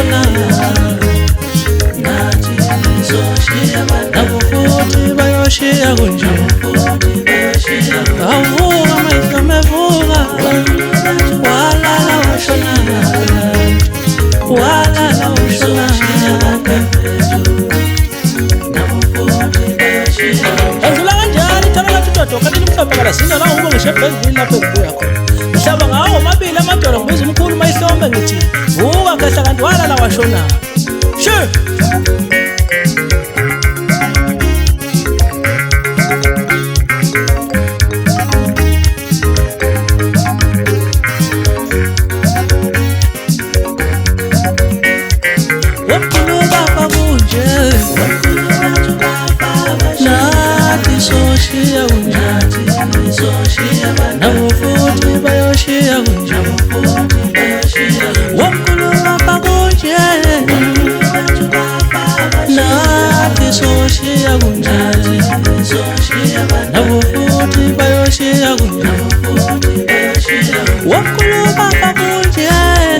bayashona, nabo futhi bayoshiya kunjani. Avuka amehlo mevuka, walala washona, walala washona. Andlula kanjani ithana lathi udodo kanti limhlophe kalazinyo la ube ngisho ebhezini lapho ngibuya khona. Mhlaba ngawo omabili amadolo ngibiza umkhulu mayihlombe ngithi vuka ngehla kanti walala washona. Sure. Nabo futhi bayoshiya kunjani. Wakhuluma bakunje, nathi soshiya kunjani. Nabo futhi bayoshiya kunjani. Wakhuluma bakunje,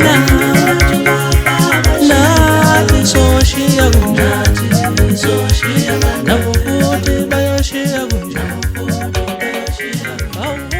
nathi soshiya kunjani. Nabo futhi bayoshiya kunjani.